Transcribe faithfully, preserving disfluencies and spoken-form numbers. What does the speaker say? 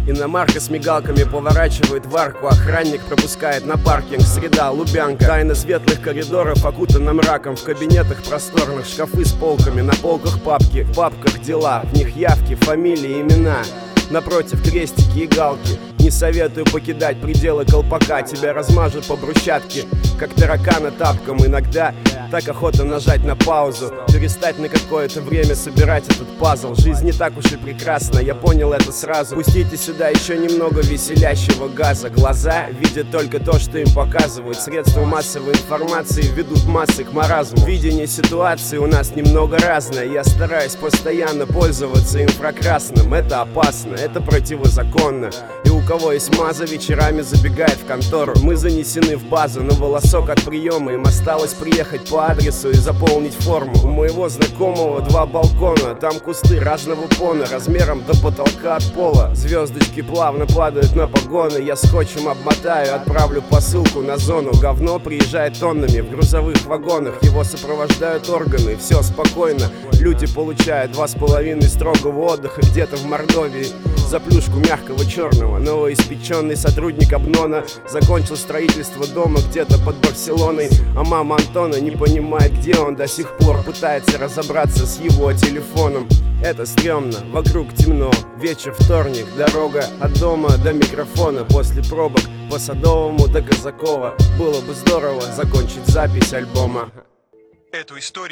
Иномарка с мигалками поворачивает в арку. Охранник пропускает на паркинг. Среда, Лубянка. Тайна светлых коридоров окутана мраком. В кабинетах просторных шкафы с полками. На полках папки, в папках дела. В них явки, фамилии, имена. Напротив крестики и галки. Не советую покидать пределы колпака. Тебя размажут по брусчатке, как таракана тапком. Иногда так охота нажать на паузу, перестать на какое-то время собирать этот пазл. Жизнь не так уж и прекрасна, я понял это сразу. Пустите сюда еще немного веселящего газа. Глаза видят только то, что им показывают. Средства массовой информации ведут массы к маразму. Видение ситуации у нас немного разное. Я стараюсь постоянно пользоваться инфракрасным. Это опасно, это противозаконно. И у кого есть маза, вечерами забегает в контору. Мы занесены в базу на волосок от приема. Им осталось приехать по адресу и заполнить форму. У моего знакомого два балкона. Там кусты разного фона, размером до потолка от пола. Звездочки плавно падают на погоны. Я скотчем обмотаю, отправлю посылку на зону. Говно приезжает тоннами в грузовых вагонах. Его сопровождают органы, все спокойно. Люди получают два с половиной строгого отдыха где-то в Мордовии. За плюшку мягкого черного. Новоиспеченный сотрудник Обнона закончил строительство дома где-то под Барселоной. А мама Антона не понимает, где он, до сих пор пытается разобраться с его телефоном. Это стрёмно, вокруг темно. Вечер, вторник, дорога от дома до микрофона. После пробок по Садовому до Казакова. Было бы здорово закончить запись альбома. Эту историю